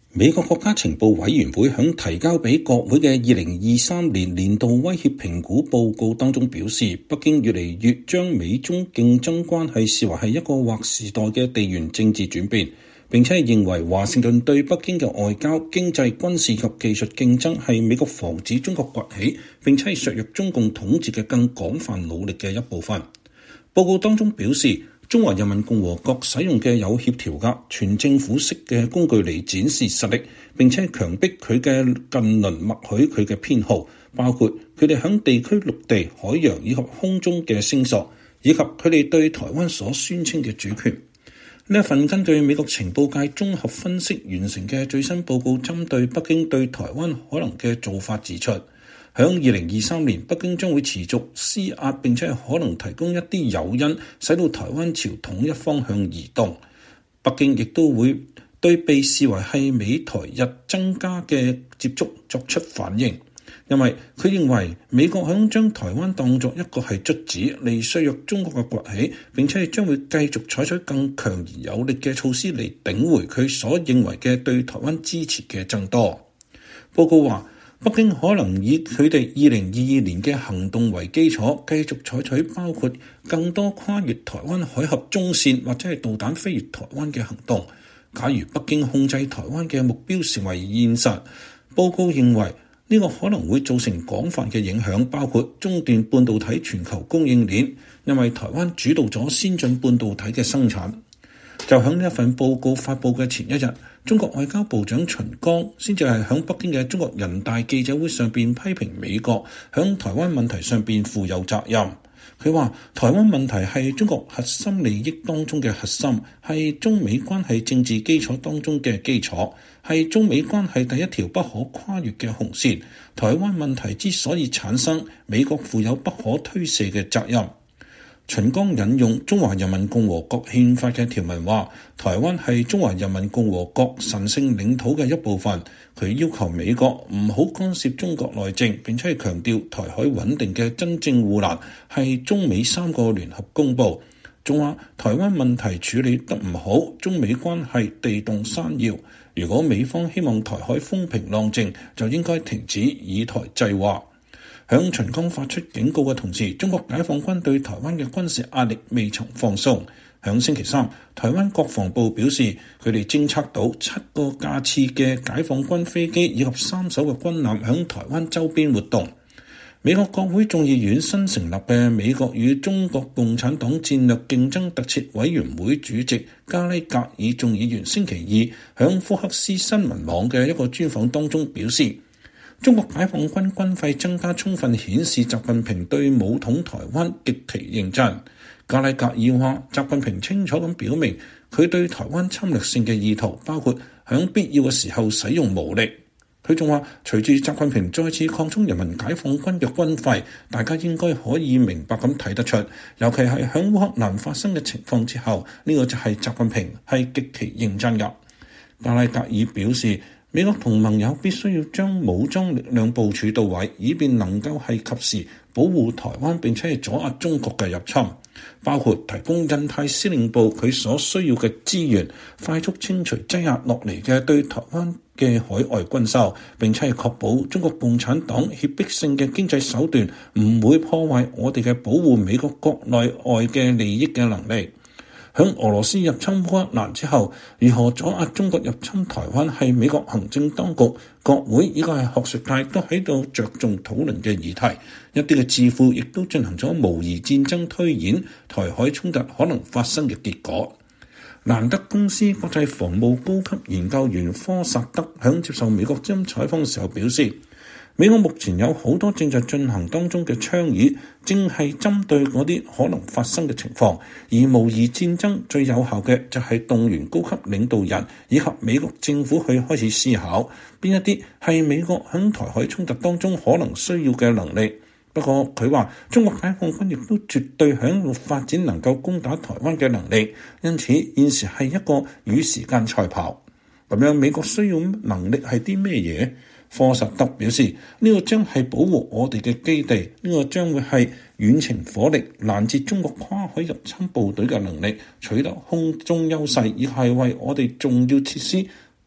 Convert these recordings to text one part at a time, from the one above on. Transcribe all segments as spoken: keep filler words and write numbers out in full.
美國國家情報委員會響提交俾國會嘅二零二三年年度威脅評估報告當中表示，北京越嚟越將美中競爭關係視為係一個劃時代嘅地緣政治轉變，並且認為華盛頓對北京嘅外交、經濟、軍事及技術競爭係美國防止中國崛起，並且係削弱中共統治嘅更廣泛努力嘅一部分。報告當中表示，中華人民共和國使用嘅有協調嘅全政府式嘅工具嚟展示實力，並且強迫佢嘅近鄰默許佢嘅偏好，包括佢哋響地區陸地、海洋以及空中嘅聲索，以及佢哋對台灣所宣稱嘅主權。呢一份根據美國情報界綜合分析完成嘅最新報告，針對北京對台灣可能嘅做法指出，響二零二三年，北京將會持續施壓，並且可能提供一啲誘因，使到台灣朝統一方向移動。北京亦都會對被視為係美台日增加嘅接觸作出反應，因為佢認為美國響將台灣當作一個係卒子嚟削弱中國嘅崛起，並且將會繼續採取更強而有力嘅措施嚟頂回佢所認為嘅對台灣支持嘅增多。報告話，北京可能以佢哋二零二二年嘅行動為基礎，繼續採取包括更多跨越台灣海峽中線或者係導彈飛越台灣嘅行動。假如北京控制台灣嘅目標成為現實，報告認為呢個可能會造成廣泛嘅影響，包括中斷半導體全球供應鏈，因為台灣主導咗先進半導體嘅生產。就喺呢一份報告發佈嘅前一日，中國外交部長秦剛先至係喺北京嘅中國人大記者會上邊批評美國喺台灣問題上邊負有責任。佢話台灣問題係中國核心利益當中嘅核心，係中美關係政治基礎當中嘅基礎，係中美關係第一條不可跨越嘅紅線。台灣問題之所以產生，美國負有不可推卸嘅責任。秦剛引用中華人民共和國憲法嘅條文話，台灣係中華人民共和國神聖領土嘅一部分。佢要求美國唔好干涉中國內政，並且係強調台海穩定嘅真正護欄係中美三個聯合公報。仲話台灣問題處理得唔好，中美關係地動山搖。如果美方希望台海風平浪靜，就應該停止以台制華。響秦剛發出警告嘅同時，中國解放軍對台灣嘅軍事壓力未曾放鬆。響星期三，台灣國防部表示，佢哋偵測到七個架次嘅解放軍飛機以及三艘嘅軍艦響台灣周邊活動。美國國會眾議院新成立嘅美國與中國共產黨戰略競爭特設委員會主席加拉格爾眾議員星期二響福克斯新聞網嘅一個專訪當中表示，中國解放軍軍費增加充分顯示習近平對武統台灣極其認真。加拉格爾話，習近平清楚咁表明佢對台灣侵略性嘅意圖，包括響必要嘅時候使用武力。佢仲話，隨住習近平再次擴充人民解放軍嘅軍費，大家應該可以明白咁睇得出，尤其係響烏克蘭發生嘅情況之後，呢、這個就係習近平係極其認真㗎。加拉格爾表示，美國同盟友必須要將武裝力量部署到位，以便能夠係及時保護台灣，並且係阻壓中國嘅入侵，包括提供印太司令部佢所需要嘅資源，快速清除積壓落嚟嘅對台灣嘅海外軍售，並且係確保中國共產黨脅迫性嘅經濟手段唔會破壞我哋嘅保護美國國內外嘅利益嘅能力。響俄羅斯入侵烏克蘭之後，如何阻壓中國入侵台灣係美國行政當局、國會以及係學術界都喺度着重討論嘅議題。一啲嘅智庫亦都進行咗模擬戰爭推演，台海衝突可能發生嘅結果。蘭德公司國際防務高級研究員科薩德響接受美國之音採訪嘅時候表示，美國目前有好多正在進行當中嘅倡議，正係針對嗰啲可能發生嘅情況，而模擬戰爭最有效嘅就係動員高級領導人以及美國政府去開始思考邊一啲係美國響台海衝突當中可能需要嘅能力。不過佢話，中國解放軍亦都絕對響度發展能夠攻打台灣嘅能力，因此現時係一個與時間賽跑。咁樣美國需要能力係啲咩嘢？科薩德表示，呢個將係保護我哋嘅基地，呢個將會係遠程火力攔截中國跨海入侵部隊嘅能力，取得空中優勢，亦係為我哋重要設施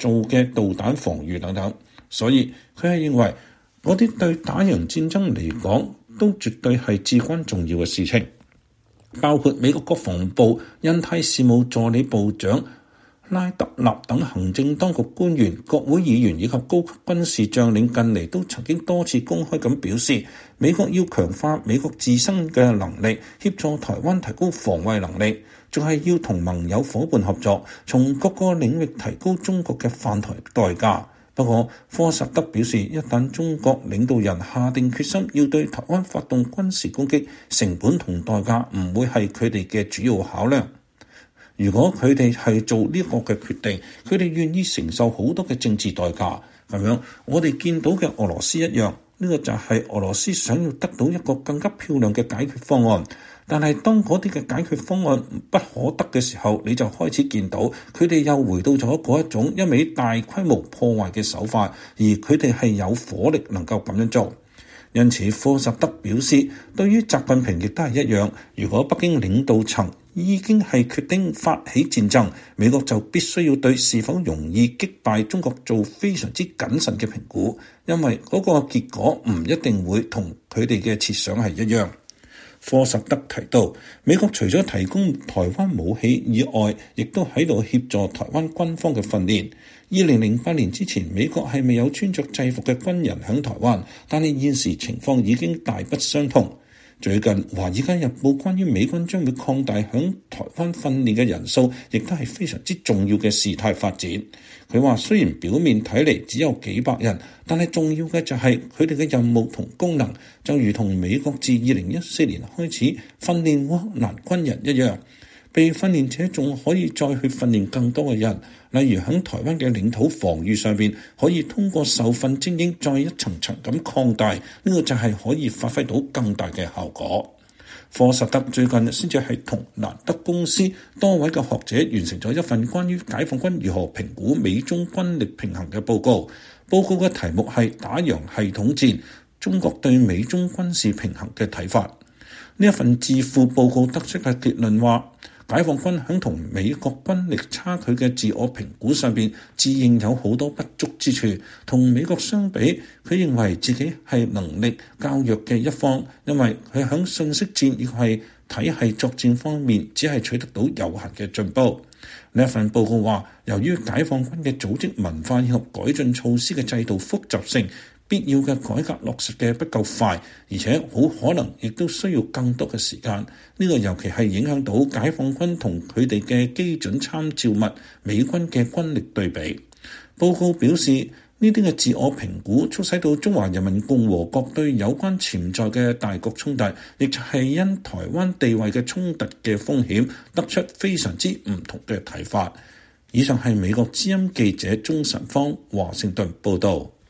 做嘅導彈防禦等等。所以佢係認為嗰啲對打贏戰爭嚟講都絕對係至關重要嘅事情，包括美國國防部印太事務助理部長拉特納等行政當局官員、國會議員以及高級軍事將領近嚟都曾經多次公開咁表示，美國要強化美國自身嘅能力，協助台灣提高防衛能力，仲係要同盟友夥伴合作，從各個領域提高中國嘅犯台代價。不過，科薩德表示，一旦中國領導人下定決心要對台灣發動軍事攻擊，成本同代價唔會係佢哋嘅主要考量。如果佢哋係做呢個嘅決定，佢哋願意承受好多嘅政治代價。咁樣，我哋見到嘅俄羅斯一樣，呢個就係俄羅斯想要得到一個更加漂亮嘅解決方案。但係當嗰啲嘅解決方案不可得嘅時候，你就開始見到佢哋又回到咗嗰一種一味大規模破壞嘅手法，而佢哋係有火力能夠咁樣做。因此，科薩德表示，對於習近平亦都係一樣。如果北京領導層已經係決定發起戰爭，美國就必須要對是否容易擊敗中國做非常之謹慎嘅評估，因為嗰個結果唔一定會同佢哋嘅設想係一樣。科薩德提到，美國除咗提供台灣武器以外，亦都喺度協助台灣軍方嘅訓練。二零零八年之前，美國係未有穿着制服嘅軍人響台灣，但係現時情況已經大不相同。最近《華爾街日報》關於美軍將會擴大響台灣訓練嘅人數，亦都係非常之重要嘅事態發展。佢話雖然表面睇嚟只有幾百人，但係重要嘅就係佢哋嘅任務同功能，就如同美國自二零一四年開始訓練烏克蘭軍人一樣。被訓練者仲可以再去訓練更多嘅人，例如喺台灣嘅領土防禦上邊，可以通過受訓精英再一層層咁擴大，呢、這個就係可以發揮到更大嘅效果。科薩德最近先至係同蘭德公司多位嘅學者完成咗一份關於解放軍如何評估美中軍力平衡嘅報告，報告嘅題目係打贏系統戰，中國對美中軍事平衡嘅睇法。呢一份智庫報告得出嘅結論話，解放軍喺同美國軍力差距嘅自我評估上邊，自認有好多不足之處。同美國相比，佢認為自己係能力較弱嘅一方，因為佢喺信息戰亦係體系作戰方面，只係取得到有限嘅進步。呢一份報告話，由於解放軍嘅組織文化以及改進措施嘅制度複雜性，必要嘅改革落實嘅不夠快，而且好可能亦都需要更多嘅時間。呢個尤其係影響到解放軍同佢哋嘅基準參照物美軍嘅軍力對比。報告表示，呢啲嘅自我評估促使到中華人民共和國對有關潛在嘅大國衝突，亦就係因台灣地位嘅衝突嘅風險，得出非常之唔同嘅睇法。以上係美國之音記者鍾晨芳華盛頓報導。